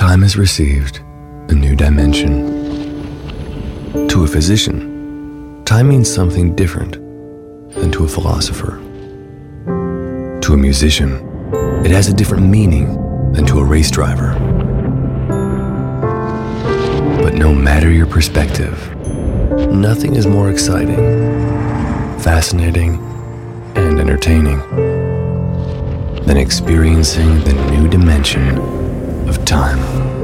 Time has received a new dimension. To a physician, time means something different than to a philosopher. To a musician, it has a different meaning than to a race driver. But no matter your perspective, nothing is more exciting, fascinating, and entertaining than experiencing the new dimension of time.